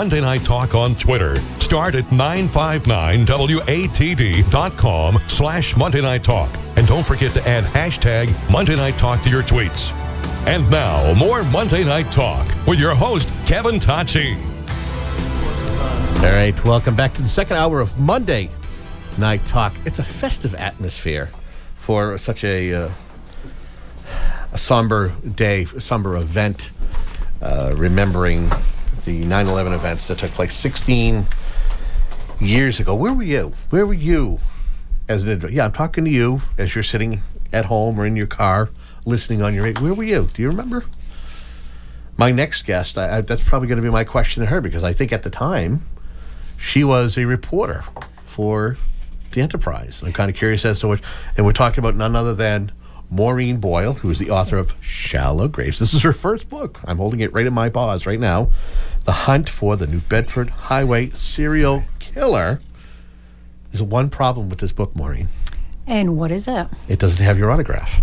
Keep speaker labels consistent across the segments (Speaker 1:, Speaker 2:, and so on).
Speaker 1: Monday Night Talk on Twitter. Start at 959watd.com/Monday Night Talk. And don't forget to add hashtag Monday Night Talk to your tweets. And now, more Monday Night Talk with your host, Kevin Tocci.
Speaker 2: All right, welcome back to the second hour of Monday Night Talk. It's a festive atmosphere for such a somber day, a somber event, remembering the 9/11 events that took place 16 years ago. Where were you? Where were you as an individual? Yeah, I'm talking to you as you're sitting at home or in your car listening on your radio. Where were you? Do you remember? My next guest, that's probably going to be my question to her, because I think at the time she was a reporter for the Enterprise. I'm kind of curious as to what, and we're talking about none other than Maureen Boyle, who is the author of Shallow Graves. This is her first book. I'm holding it right in my paws right now. The Hunt for the New Bedford Highway Serial Killer. There's one problem with this book, Maureen.
Speaker 3: And what is it?
Speaker 2: It doesn't have your autograph.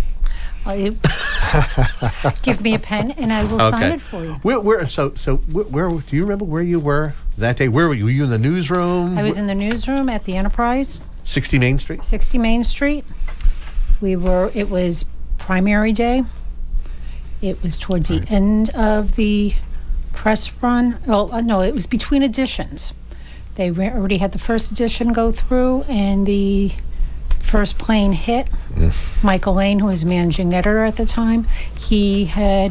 Speaker 3: Give me a pen and I will sign it for you.
Speaker 2: Where do you remember where you were that day? Where were you? Were you in the newsroom?
Speaker 3: I was in the newsroom at the Enterprise.
Speaker 2: 60 Main Street?
Speaker 3: 60 Main Street. It was primary day. It was towards the end of the press run. No, it was between editions. They already had the first edition go through, and the first plane hit. Michael Lane, who was managing editor at the time, he had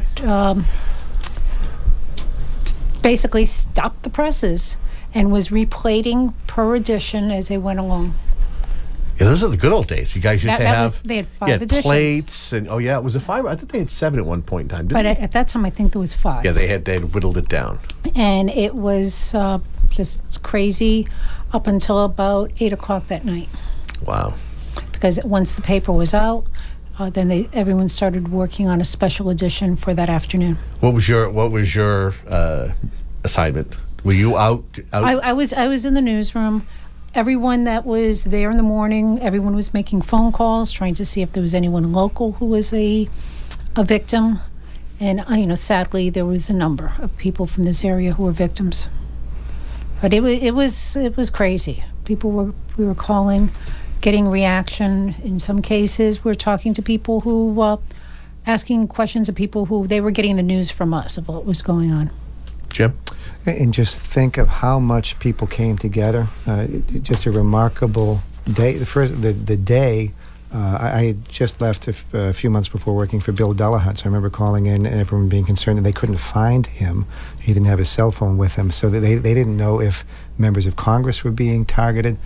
Speaker 3: basically stopped the presses and was replating per edition as they went along.
Speaker 2: Yeah, those are the good old days. You guys used to have.
Speaker 3: They had 5 editions.
Speaker 2: Plates and it was a 5. I think they had 7 at one point in time. Didn't they?
Speaker 3: At that time, I think there was 5.
Speaker 2: Yeah, they had whittled it down.
Speaker 3: And it was just crazy up until about 8 o'clock that night.
Speaker 2: Wow.
Speaker 3: Because once the paper was out, then everyone started working on a special edition for that afternoon.
Speaker 2: What was your assignment? Were you out?
Speaker 3: I was in the newsroom. Everyone that was there in the morning, everyone was making phone calls, trying to see if there was anyone local who was a victim. And sadly, there was a number of people from this area who were victims. But it was crazy. We were calling, getting reaction. In some cases, we're talking to people who asking questions of people who they were getting the news from us of what was going on.
Speaker 2: Jim?
Speaker 4: And just think of how much people came together. Just a remarkable day. The day, I had just left a few months before working for Bill Delahunt, so I remember calling in and everyone being concerned that they couldn't find him. He didn't have his cell phone with him, so they didn't know if members of Congress were being targeted.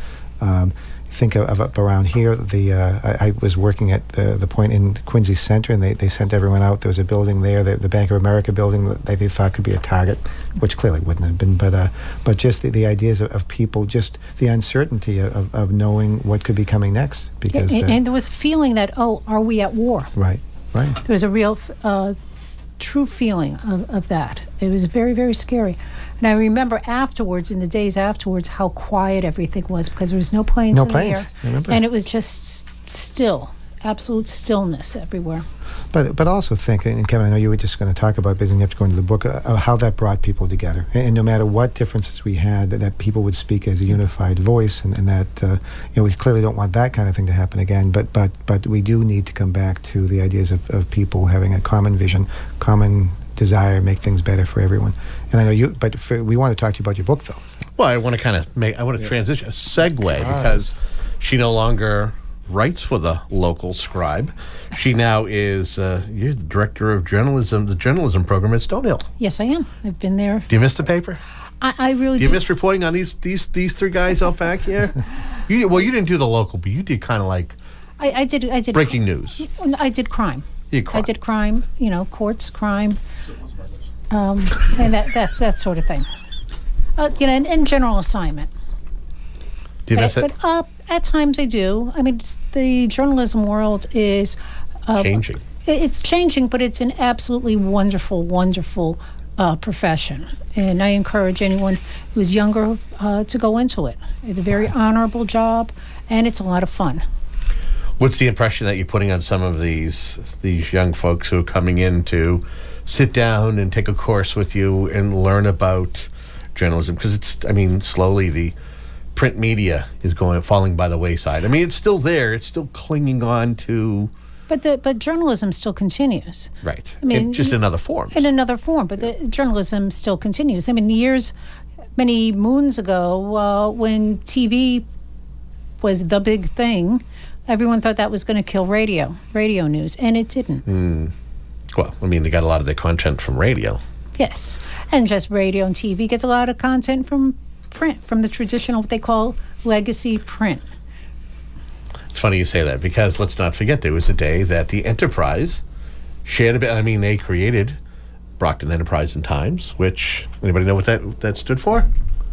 Speaker 4: Think of up around here. I was working at the point in Quincy Center, and they sent everyone out. There was a building there, the Bank of America building, that they thought could be a target, which clearly wouldn't have been. But just the ideas of people, just the uncertainty of knowing what could be coming next. Because
Speaker 3: and there was a feeling that, are we at war?
Speaker 4: Right.
Speaker 3: There was a real, true feeling of that. It was very, very scary. And I remember afterwards, in the days afterwards, how quiet everything was, because there was no planes in the air. And it was just still, absolute stillness everywhere.
Speaker 4: But also think, and Kevin, I know you were just going to talk about, because you have to go into the book, how that brought people together. And no matter what differences we had, that people would speak as a unified voice, and that we clearly don't want that kind of thing to happen again. But we do need to come back to the ideas of people having a common vision, common desire, make things better for everyone. And I know we want to talk to you about your book, though.
Speaker 2: Well, I want to transition, a segue, because she no longer writes for the local Scribe. She now is you're the director of journalism, the journalism program at Stonehill.
Speaker 3: Yes, I am. I've been there.
Speaker 2: Do you miss the paper?
Speaker 3: I really do.
Speaker 2: You miss reporting on these 3 guys out back here? You didn't do the local, but you did kind of like
Speaker 3: I did
Speaker 2: breaking news.
Speaker 3: I did crime.
Speaker 2: I
Speaker 3: did crime, courts, crime, and that sort of thing. And general assignment.
Speaker 2: Do you miss it?
Speaker 3: But at times I do. I mean, the journalism world is
Speaker 2: changing.
Speaker 3: It's changing, but it's an absolutely wonderful, wonderful profession. And I encourage anyone who's younger to go into it. It's a very honorable job, and it's a lot of fun.
Speaker 2: What's the impression that you're putting on some of these young folks who are coming in to sit down and take a course with you and learn about journalism, because slowly the print media is falling by the wayside. I mean, it's still there. It's still clinging on to...
Speaker 3: But journalism still continues.
Speaker 2: Right.
Speaker 3: I mean,
Speaker 2: just in other forms.
Speaker 3: In another form, but the journalism still continues. I mean, many moons ago, when TV was the big thing, everyone thought that was going to kill radio news, and it didn't.
Speaker 2: Well, I mean, they got a lot of their content from radio.
Speaker 3: Yes, and just radio and TV gets a lot of content from print, from the traditional, what they call legacy print.
Speaker 2: It's funny you say that, because let's not forget there was a day that the Enterprise shared a bit. I mean, they created Brockton Enterprise and Times, which, anybody know what that stood for?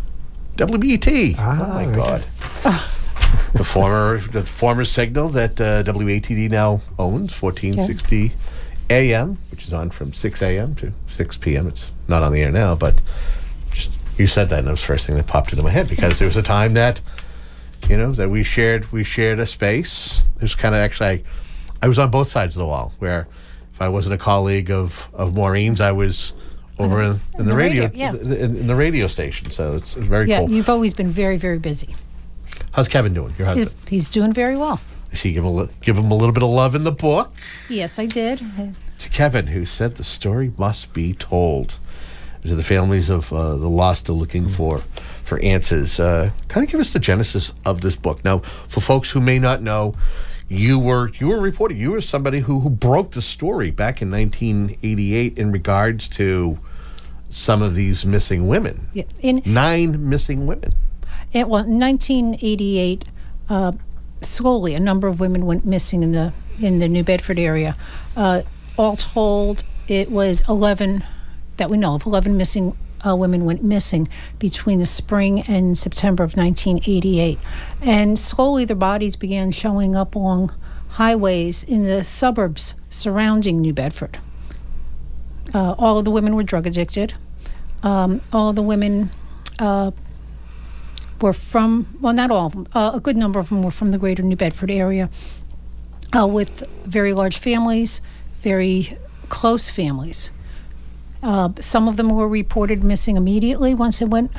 Speaker 2: WBT. Oh my God. The former signal that WATD now owns, 1460 AM, which is on from 6 AM to 6 PM. It's not on the air now, but just you said that, and it was the first thing that popped into my head, because there was a time that that we shared a space. It was kind of, actually, I was on both sides of the wall, where if I wasn't a colleague of Maureen's, I was over in the radio in the radio station. So it's very cool.
Speaker 3: Yeah, you've always been very, very busy.
Speaker 2: How's Kevin doing, your husband?
Speaker 3: He's doing very well.
Speaker 2: I see you give him a little bit of love in the book.
Speaker 3: Yes, I did.
Speaker 2: To Kevin, who said the story must be told. To the families of the lost still looking for answers. Kind of give us the genesis of this book. Now, for folks who may not know, you were reporting. You were somebody who broke the story back in 1988 in regards to some of these missing women.
Speaker 3: Yeah,
Speaker 2: 9 missing women.
Speaker 3: In 1988, slowly a number of women went missing in the New Bedford area. All told, it was 11 that we know of. 11 missing women went missing between the spring and September of 1988. And slowly their bodies began showing up along highways in the suburbs surrounding New Bedford. All of the women were drug addicted. All of the women were from, well, not all of them, a good number of them were from the greater New Bedford area, with very large families, very close families. Some of them were reported missing immediately once they went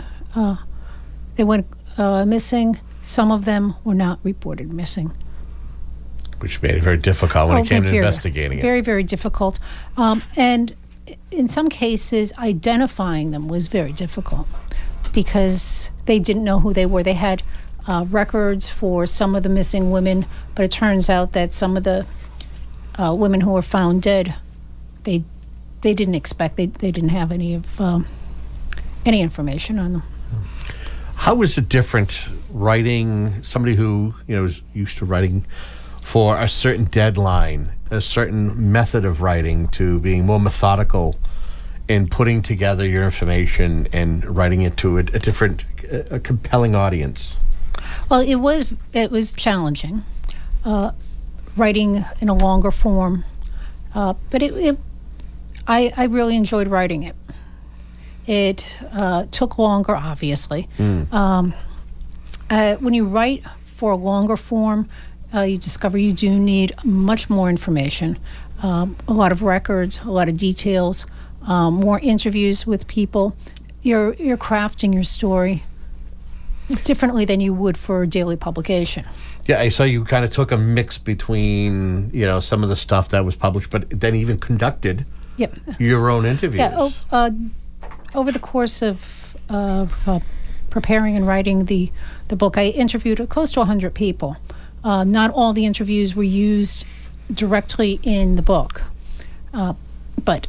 Speaker 3: missing. Some of them were not reported missing.
Speaker 2: Which made it very difficult when it came to investigating it.
Speaker 3: Very, very difficult. And in some cases, identifying them was very difficult because they didn't know who they were. They had records for some of the missing women, but it turns out that some of the women who were found dead, they didn't expect, they didn't have any information on them.
Speaker 2: How is it different writing, somebody who is used to writing for a certain deadline, a certain method of writing, to being more methodical in putting together your information and writing it to a compelling audience?
Speaker 3: Well, it was challenging, writing in a longer form, but I really enjoyed writing it. It took longer, obviously. When you write for a longer form, you discover you do need much more information, a lot of records, a lot of details, more interviews with people. You're crafting your story differently than you would for daily publication.
Speaker 2: Yeah, I saw you kind of took a mix between some of the stuff that was published, but then even conducted your own interviews.
Speaker 3: Yeah, over the course of preparing and writing the book, I interviewed close to 100 people. Not all the interviews were used directly in the book, but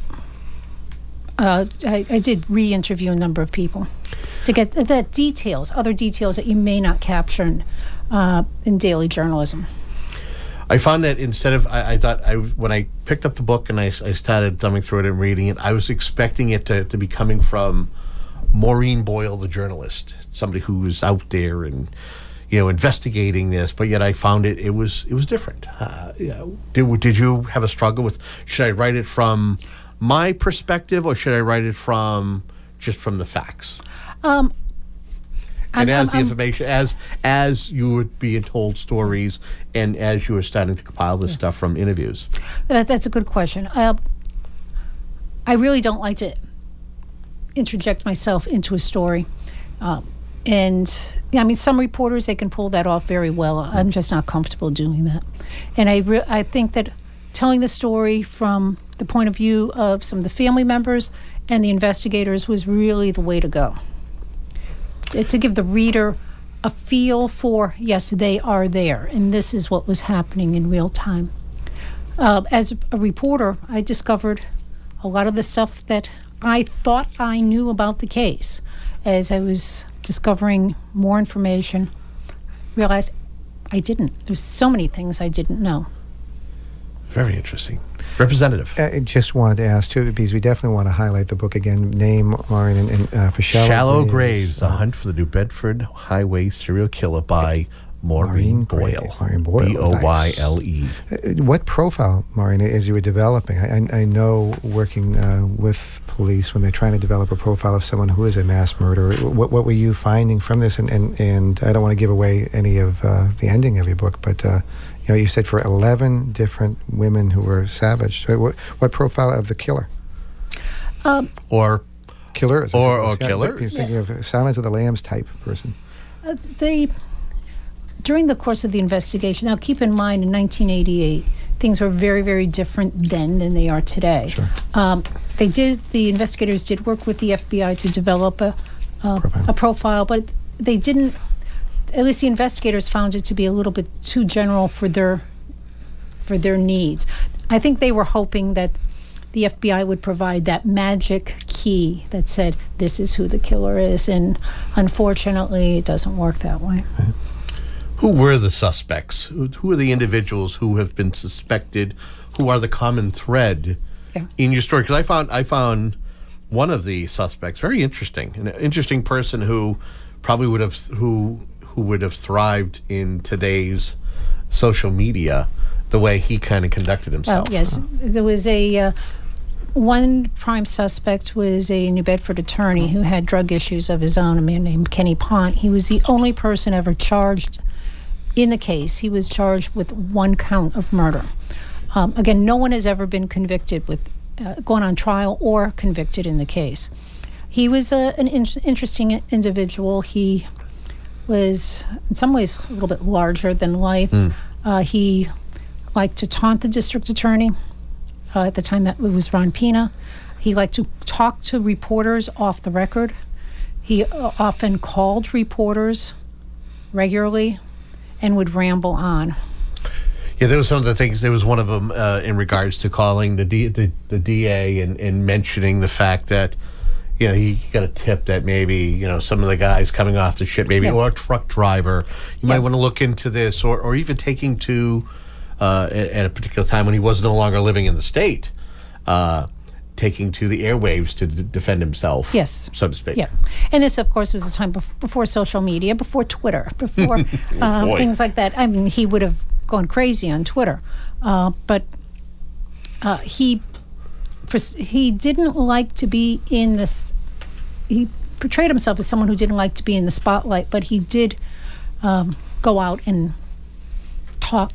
Speaker 3: I did re-interview a number of people to get the other details that you may not capture in daily journalism.
Speaker 2: I found that instead of, I thought when I picked up the book and I started thumbing through it and reading it, I was expecting it to be coming from Maureen Boyle, the journalist, somebody who was out there and investigating this, but yet I found it was different. Did you have a struggle with, should I write it from my perspective or should I write it from the facts? And as the information, as you were being told stories, and as you were starting to compile this stuff from interviews.
Speaker 3: That's a good question. I really don't like to interject myself into a story. And yeah, I mean, some reporters, they can pull that off very well. I'm just not comfortable doing that. And I think that telling the story from the point of view of some of the family members and the investigators was really the way to go. To give the reader a feel for, yes, they are there, and this is what was happening in real time. As a reporter, I discovered a lot of the stuff that I thought I knew about the case. As I was discovering more information, realized I didn't. There's so many things I didn't know.
Speaker 2: Very interesting. Representative.
Speaker 4: I just wanted to ask, too, because we definitely want to highlight the book again. Name, Maureen, and for Shallow
Speaker 2: Graves, A Hunt for the New Bedford Highway Serial Killer by Maureen Boyle.
Speaker 4: Maureen Boyle.
Speaker 2: B-O-Y-L-E.
Speaker 4: What profile, Maureen, as you were developing? I know working with police when they're trying to develop a profile of someone who is a mass murderer. What were you finding from this? And I don't want to give away any of the ending of your book, but you said for 11 different women who were savaged. What profile of the killer?
Speaker 2: Or
Speaker 4: killers.
Speaker 2: Or killers.
Speaker 4: You're thinking of Silence of the Lambs type person.
Speaker 3: During the course of the investigation, now keep in mind in 1988, things were very, very different then than they are today.
Speaker 4: Sure.
Speaker 3: The investigators did work with the FBI to develop a profile, but they didn't, at least the investigators found it to be a little bit too general for their needs. I think they were hoping that the FBI would provide that magic key that said, this is who the killer is, and unfortunately, it doesn't work that way.
Speaker 4: Mm-hmm.
Speaker 2: Who were the suspects? Who are the individuals who have been suspected? Who are the common thread in your story? Because I found one of the suspects very interesting, an interesting person who probably would have thrived in today's social media, the way he kind of conducted himself.
Speaker 3: Oh, yes. There was one prime suspect was a New Bedford attorney who had drug issues of his own, a man named Kenny Pont. He was the only person ever charged in the case. He was charged with one count of murder. Again, no one has ever been convicted with gone on trial or convicted in the case. He was an interesting individual. He was, in some ways, a little bit larger than life. He liked to taunt the district attorney. At the time, that it was Ron Pina. He liked to talk to reporters off the record. He often called reporters regularly and would ramble on.
Speaker 2: Yeah, there was some of the things. There was one of them in regards to calling the DA and mentioning the fact that he got a tip that maybe some of the guys coming off the ship, maybe or a truck driver, you might want to look into this, or even taking to at a particular time when he was no longer living in the state, taking to the airwaves to defend himself,
Speaker 3: yes,
Speaker 2: so to speak.
Speaker 3: Yeah, and this, of course, was a time before social media, before Twitter, before things like that. I mean, he would have gone crazy on Twitter, but he didn't like to be in this. He portrayed himself as someone who didn't like to be in the spotlight, but he did go out and talk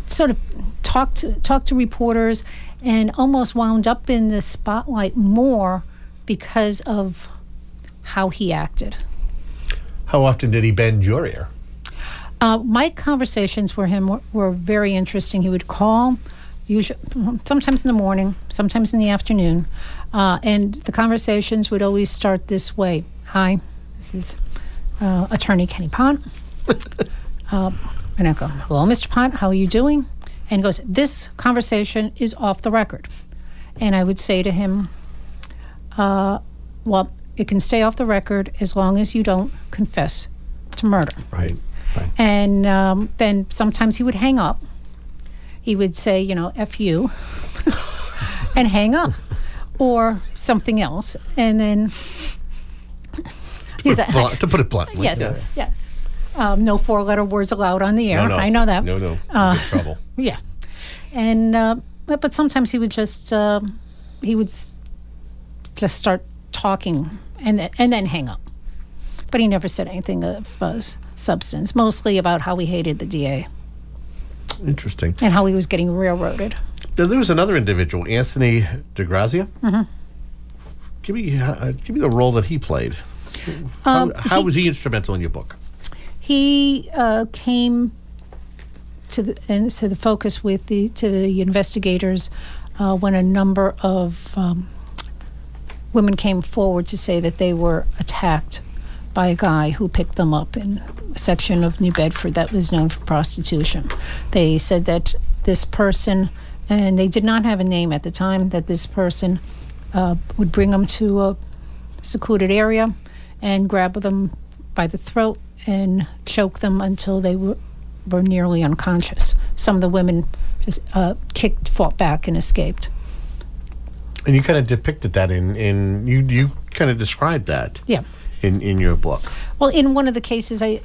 Speaker 3: to reporters, and almost wound up in the spotlight more because of how he acted.
Speaker 2: How often did he bend your ear?
Speaker 3: My conversations with him were very interesting. He would call, usually, sometimes in the morning, sometimes in the afternoon, and the conversations would always start this way. Hi, this is Attorney Kenny Pont. And I go, hello, Mr. Pont, how are you doing? And he goes, this conversation is off the record. And I would say to him, well, it can stay off the record as long as you don't confess to murder.
Speaker 2: Right.
Speaker 3: And then sometimes he would hang up. He would say, F you, and hang up, or something else. And then...
Speaker 2: to put it bluntly.
Speaker 3: Yes, yeah. No four-letter words allowed on the air.
Speaker 2: No.
Speaker 3: I know that.
Speaker 2: No. Good trouble.
Speaker 3: Yeah. And but sometimes he would just start talking and then hang up. But he never said anything of substance, mostly about how he hated the DA.
Speaker 2: Interesting.
Speaker 3: And how he was getting railroaded.
Speaker 2: Now, there was another individual, Anthony DeGrazia.
Speaker 3: Mm-hmm.
Speaker 2: Give me the role that he played. How was he instrumental in your book?
Speaker 3: He came to the focus to the investigators when a number of women came forward to say that they were attacked by a guy who picked them up in a section of New Bedford that was known for prostitution. They said that this person, and they did not have a name at the time, that this person would bring them to a secluded area and grab them by the throat and choke them until they were nearly unconscious. Some of the women just fought back and escaped.
Speaker 2: And you kind of depicted that you kind of described that.
Speaker 3: Yeah.
Speaker 2: In your book.
Speaker 3: Well, in one of the cases, I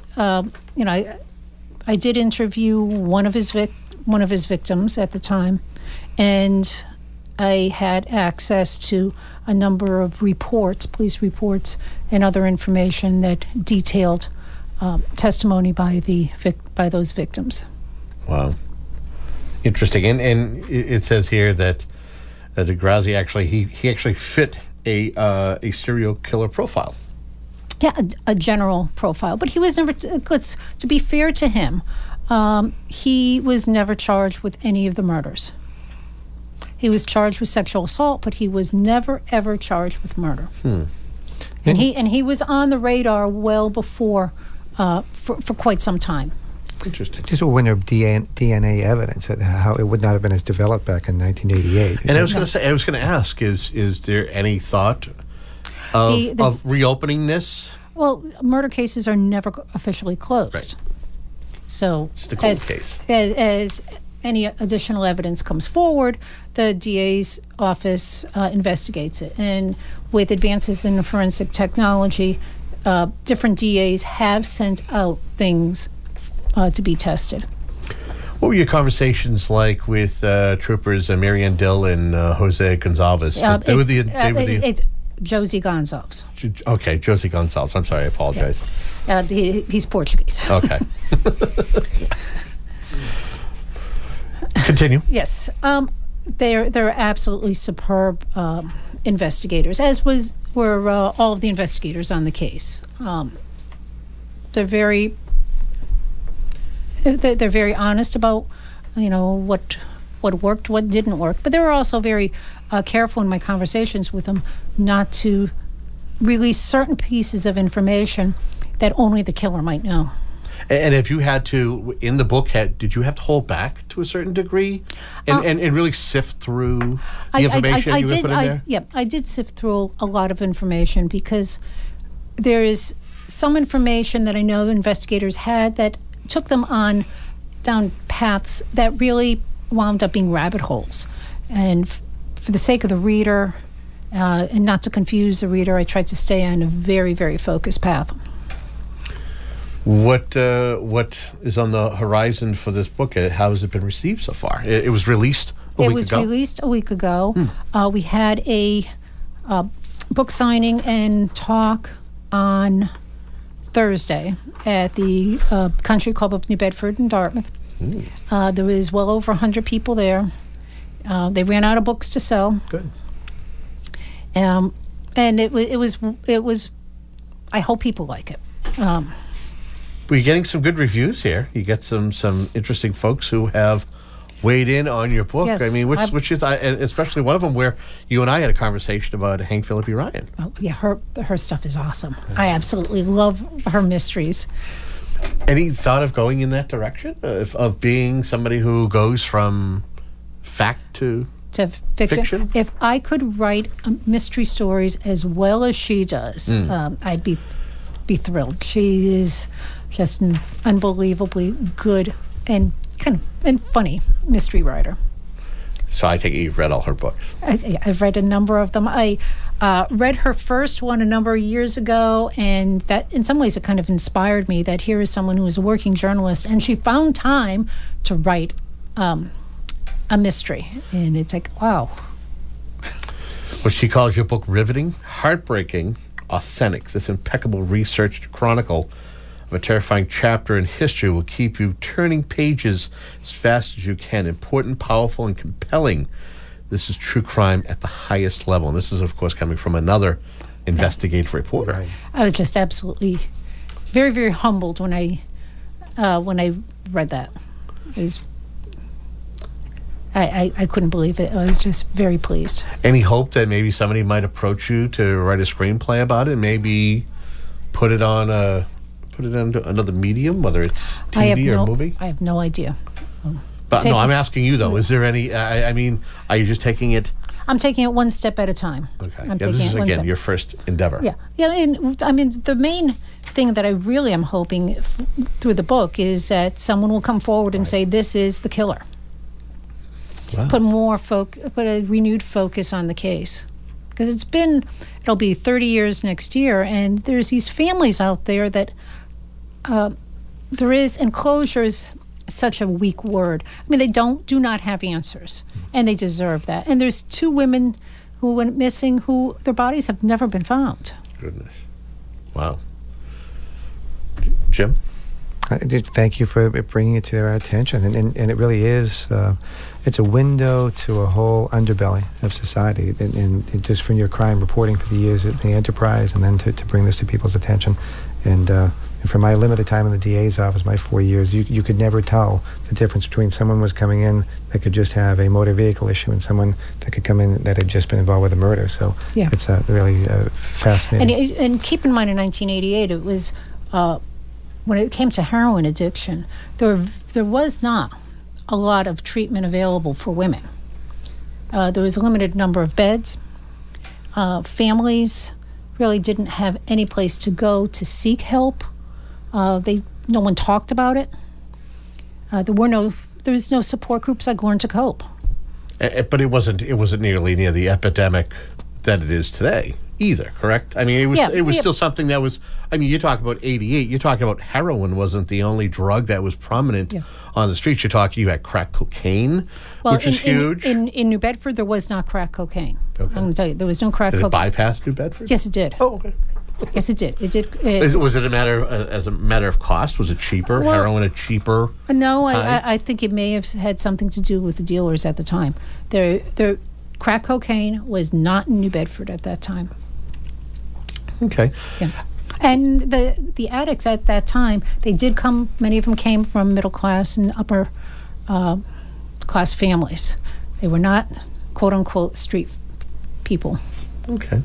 Speaker 3: did interview one of his victims at the time, and I had access to a number of police reports, and other information that detailed testimony by those victims.
Speaker 2: Wow, interesting. And it says here that Degrassi actually fit a serial killer profile.
Speaker 3: Yeah, a general profile, but he was never. To be fair to him, he was never charged with any of the murders. He was charged with sexual assault, but he was never ever charged with murder. And he was on the radar well before, for quite some time.
Speaker 2: Interesting.
Speaker 4: Just when there DNA evidence, how it would not have been as developed back in 1988.
Speaker 2: And I was going to ask, is there any thought of reopening this?
Speaker 3: Well, murder cases are never officially closed.
Speaker 2: Right.
Speaker 3: So
Speaker 2: it's the cold case.
Speaker 3: As any additional evidence comes forward, the DA's office investigates it. And with advances in forensic technology, different DAs have sent out things to be tested.
Speaker 2: What were your conversations like with troopers Marianne Dill and Jose Gonzalez?
Speaker 3: It's Josie Gonzalez.
Speaker 2: Okay, Josie Gonzalez. I'm sorry, I apologize.
Speaker 3: Yeah. He's Portuguese.
Speaker 2: Okay. Continue.
Speaker 3: Yes. They're absolutely superb investigators, as were all of the investigators on the case. They're very honest about what worked, what didn't work, but they were also very careful in my conversations with them not to release certain pieces of information that only the killer might know.
Speaker 2: And if you had to, in the book, did you have to hold back to a certain degree and really sift through the information you put in there?
Speaker 3: Yeah, I did sift through a lot of information, because there is some information that I know investigators had that took them down paths that really wound up being rabbit holes. And for the sake of the reader, and not to confuse the reader, I tried to stay on a very, very focused path.
Speaker 2: What is on the horizon for this book? How has it been received so far? It was released a week ago? It was
Speaker 3: released a week ago. We had a book signing and talk on Thursday at the Country Club of New Bedford in Dartmouth. There was well over 100 people there. They ran out of books to sell.
Speaker 2: Good.
Speaker 3: And it was. I hope people like it.
Speaker 2: We're getting some good reviews here. You get some interesting folks who have weighed in on your book.
Speaker 3: Yes,
Speaker 2: I mean, which is especially one of them where you and I had a conversation about Hank Phillippe Ryan.
Speaker 3: Oh yeah, her stuff is awesome. I absolutely love her mysteries.
Speaker 2: Any thought of going in that direction of being somebody who goes from fact to fiction?
Speaker 3: If I could write mystery stories as well as she does, I'd be thrilled. She is just an unbelievably good and kind of funny mystery writer.
Speaker 2: So I take it you've read all her books.
Speaker 3: I've read a number of them. I read her first one a number of years ago, and that in some ways it kind of inspired me that here is someone who is a working journalist, and she found time to write a mystery. And it's like, wow.
Speaker 2: Well, she calls your book riveting, heartbreaking, authentic. This impeccable researched chronicle of a terrifying chapter in history will keep you turning pages as fast as you can. Important, powerful, and compelling. This is true crime at the highest level. And this is, of course, coming from another investigative reporter.
Speaker 4: Right.
Speaker 3: I was just absolutely very, very humbled when I read that. It was, I couldn't believe it. I was just very pleased.
Speaker 2: Any hope that maybe somebody might approach you to write a screenplay about it? Maybe put it on another medium, whether it's TV or movie?
Speaker 3: I have no idea.
Speaker 2: But no, I'm asking you though. Is there any? I mean, are you just taking it?
Speaker 3: I'm taking it one step at a time.
Speaker 2: Okay.
Speaker 3: I'm
Speaker 2: This
Speaker 3: taking
Speaker 2: is
Speaker 3: it one
Speaker 2: again
Speaker 3: step.
Speaker 2: your first endeavor.
Speaker 3: Yeah. And I mean, the main thing that I really am hoping through the book is that someone will come forward and say, "This is the killer."
Speaker 2: Wow.
Speaker 3: Put a renewed focus on the case, because it'll be 30 years next year, and there's these families out there that there is, and closure is such a weak word. I mean, they do not have answers, and they deserve that. And there's 2 women who went missing, who their bodies have never been found.
Speaker 2: Goodness. Wow. Jim?
Speaker 4: Thank you for bringing it to our attention, and it really is. It's a window to a whole underbelly of society, and just from your crime reporting for the years at the Enterprise, and then to bring this to people's attention, and for my limited time in the DA's office, my 4 years, you could never tell the difference between someone was coming in that could just have a motor vehicle issue and someone that could come in that had just been involved with a murder. So
Speaker 3: Yeah.
Speaker 4: it's really fascinating.
Speaker 3: And keep in mind, in 1988, it was when it came to heroin addiction, there was not a lot of treatment available for women. There was a limited number of beds. Families really didn't have any place to go to seek help. No one talked about it. There was no support groups like Learn to Cope.
Speaker 2: But it wasn't nearly near the epidemic that it is today either, correct? I mean, it was still something that was. I mean, you talk about 88. You're talking about heroin wasn't the only drug that was prominent on the streets. You had crack cocaine, which is huge.
Speaker 3: In New Bedford, there was not crack cocaine.
Speaker 2: Okay.
Speaker 3: I'm going to tell you, there was no crack
Speaker 2: Did it
Speaker 3: cocaine.
Speaker 2: bypass New Bedford?
Speaker 3: Yes, it did.
Speaker 2: Oh, okay.
Speaker 3: Yes, it did. It did.
Speaker 2: Was it as a matter of cost? Was it cheaper?
Speaker 3: Well,
Speaker 2: Heroin a cheaper?
Speaker 3: No,
Speaker 2: high?
Speaker 3: I think it may have had something to do with the dealers at the time. The crack cocaine was not in New Bedford at that time.
Speaker 2: Okay.
Speaker 3: Yeah. And the addicts at that time, many of them came from middle class and upper class families. They were not, quote unquote, street people.
Speaker 2: Okay.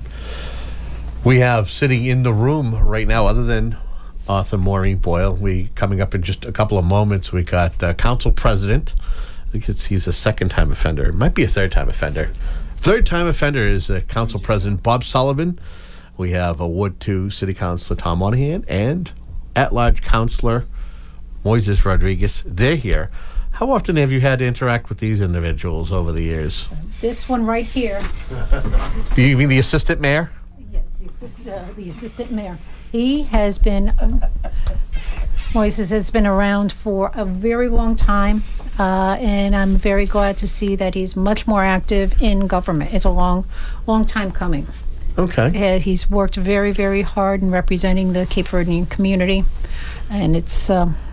Speaker 2: We have sitting in the room right now, other than author Maureen Boyle, coming up in just a couple of moments, we got council president. I think he's a second-time offender. It might be a third-time offender. Third-time offender is council president Bob Sullivan. We have Ward 2 City Councilor Tom Monahan and at-large councilor Moises Rodriguez. They're here. How often have you had to interact with these individuals over the years?
Speaker 3: This one right here.
Speaker 2: Do you mean the assistant mayor?
Speaker 3: Yes, the assistant mayor. He has been, Moises has been around for a very long time, and I'm very glad to see that he's much more active in government. It's a long time coming.
Speaker 2: Okay.
Speaker 3: He's worked very, very hard in representing the Cape Verdean community, and it's,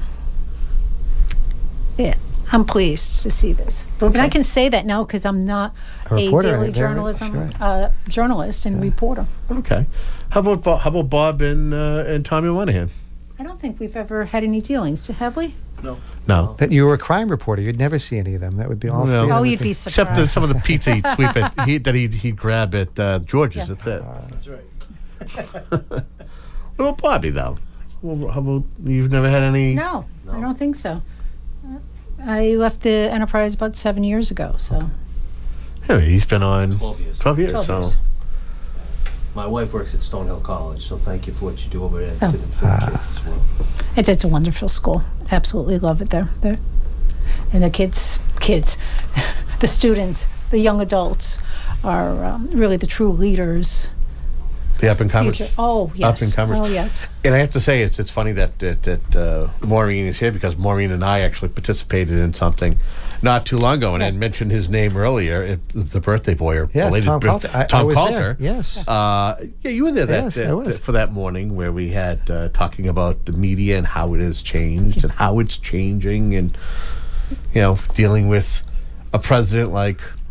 Speaker 3: I'm pleased to see this.
Speaker 2: Okay.
Speaker 3: And I can say that now because I'm not
Speaker 4: A reporter,
Speaker 3: daily
Speaker 4: there,
Speaker 3: journalism
Speaker 4: that's
Speaker 3: journalist and reporter.
Speaker 2: Okay. How about Bob and Tommy Monahan?
Speaker 3: I don't think we've ever had any dealings, have we?
Speaker 2: No.
Speaker 4: That you were a crime reporter, you'd never see any of them. That would be all.
Speaker 2: No.
Speaker 4: three of them
Speaker 3: Oh,
Speaker 4: would
Speaker 3: you'd be
Speaker 2: Except
Speaker 3: surprised.
Speaker 2: some of the pizza he'd sweep he'd grab at George's.
Speaker 3: Yeah.
Speaker 2: That's it.
Speaker 5: That's right.
Speaker 2: What about Bobby though? Well, how about you've never had any?
Speaker 3: No, I don't think so. I left the Enterprise about 7 years ago, so.
Speaker 2: Yeah, he's been on
Speaker 5: 12 years.
Speaker 2: 12 years.
Speaker 3: 12
Speaker 2: so
Speaker 3: years.
Speaker 5: My wife works at Stonehill College, so thank you for what you do over there
Speaker 3: Oh.
Speaker 5: for the kids as well.
Speaker 3: It's a wonderful school. Absolutely love it there. And the kids, the students, the young adults are really the true leaders.
Speaker 2: the up and comers.
Speaker 3: Future. Oh, yes.
Speaker 2: Up and comers.
Speaker 3: Oh, yes.
Speaker 2: And I have to say, it's funny that Maureen is here because Maureen and I actually participated in something not too long ago, and I had mentioned his name earlier, the birthday boy or
Speaker 4: Yes,
Speaker 2: belated
Speaker 4: Tom Coulter. I
Speaker 2: Tom
Speaker 4: was
Speaker 2: Coulter.
Speaker 4: there, yes.
Speaker 2: Yeah, you were there
Speaker 4: Yes, I was.
Speaker 2: for that morning where we had talking about the media and how it has changed and how it's changing, and dealing with a president like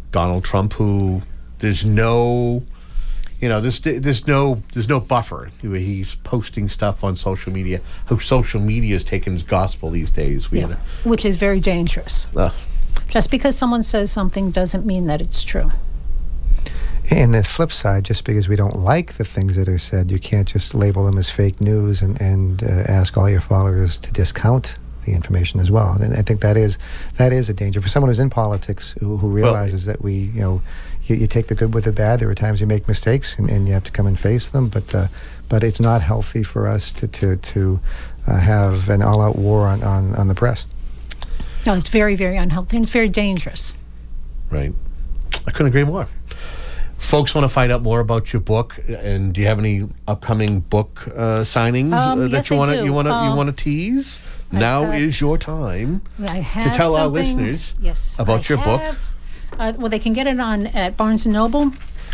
Speaker 2: Donald Trump, who there's no, there's no buffer. He's posting stuff on social media. How social media is taken as gospel these days.
Speaker 3: Which is very dangerous. Just because someone says something doesn't mean that it's true.
Speaker 4: And the flip side, just because we don't like the things that are said, you can't just label them as fake news and ask all your followers to discount the information as well. And I think that is a danger for someone who's in politics who realizes that you take the good with the bad. There are times you make mistakes and you have to come and face them. But it's not healthy for us to have an all-out war on the press.
Speaker 3: No, it's very, very unhealthy, and it's very dangerous.
Speaker 2: Right. I couldn't agree more. Folks want to find out more about your book, and do you have any upcoming book signings that you want to tease? Now is your time to tell our listeners about your book.
Speaker 3: Well, they can get it at Barnes & Noble,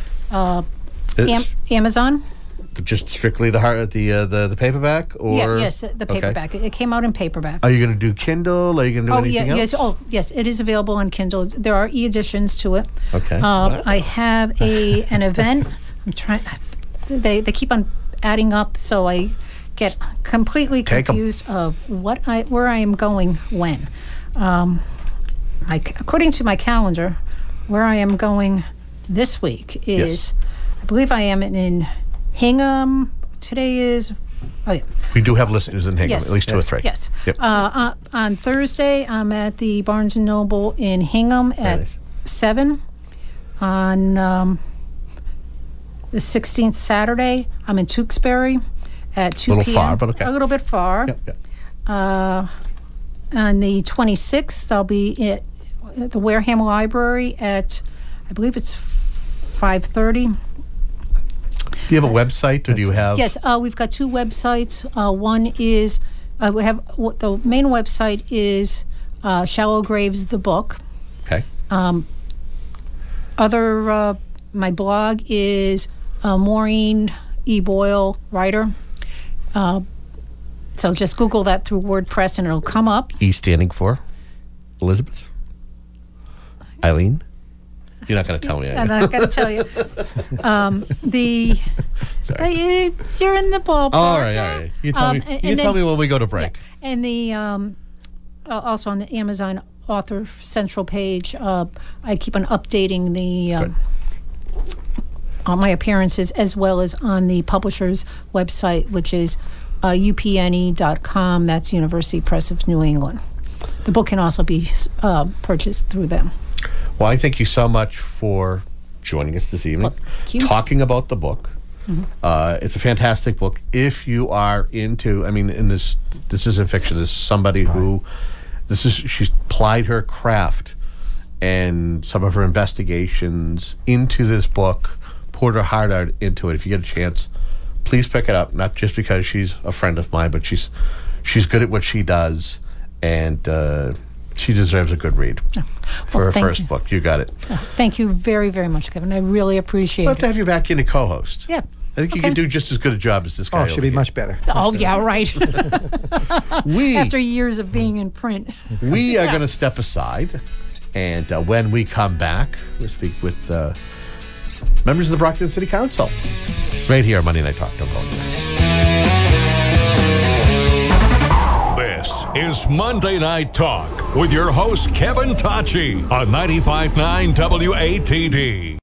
Speaker 3: Amazon.
Speaker 2: Just strictly the paperback, or
Speaker 3: the paperback. Okay. It came out in paperback.
Speaker 2: Are you going to do Kindle? Are you going to do anything else?
Speaker 3: Yes. Oh, yes. It is available on Kindle. There are e-editions to it.
Speaker 2: Okay.
Speaker 3: I have an event. I'm trying. They keep on adding up, so I get completely confused of where I am going when. According to my calendar, where I am going this week is, I believe I am in Hingham. Today is,
Speaker 2: we do have listeners in Hingham, at least 2 or 3.
Speaker 3: Yes.
Speaker 2: Yep.
Speaker 3: On Thursday, I'm at the Barnes & Noble in Hingham at 7. On the 16th, Saturday, I'm in Tewksbury at 2 p.m.
Speaker 2: A little far, but okay.
Speaker 3: A little bit far.
Speaker 2: Yep.
Speaker 3: On the 26th, I'll be at the Wareham Library at, I believe it's 5:30.
Speaker 2: Do you have a website, or do you have?
Speaker 3: Yes, we've got 2 websites. One is we have the main website is Shallow Graves the book.
Speaker 2: Okay.
Speaker 3: My blog is Maureen E. Boyle writer. So just Google that through WordPress and it'll come up.
Speaker 2: E standing for Elizabeth? Eileen? You're not going to tell me.
Speaker 3: I'm not going to tell you. You're in the ballpark.
Speaker 2: All right. You tell me when we go to break.
Speaker 3: Yeah. And the also on the Amazon Author Central page, I keep on updating the on my appearances, as well as on the publisher's website, which is upne.com. That's University Press of New England. The book can also be purchased through them.
Speaker 2: Well, I thank you so much for joining us this evening, talking about the book. Mm-hmm. It's a fantastic book. If you are into, this isn't fiction. This is somebody who, she's plied her craft and some of her investigations into this book, poured her heart out into it. If you get a chance, please pick it up. Not just because she's a friend of mine, but she's good at what she does, and she deserves a good read for her first book. You got it.
Speaker 3: Thank you very, very much, Kevin. I really appreciate it.
Speaker 2: We'll have to have you back in to co-host.
Speaker 3: Yeah.
Speaker 2: I think you can do just as good a job as this guy.
Speaker 4: Oh, she'll be much better.
Speaker 3: Oh, yeah, right. After years of being in print.
Speaker 2: We are going to step aside, and when we come back, we'll speak with members of the Brockton City Council. Right here on Monday Night Talk. Don't go anywhere.
Speaker 1: This is Monday Night Talk with your host, Kevin Tocci, on 95.9 WATD.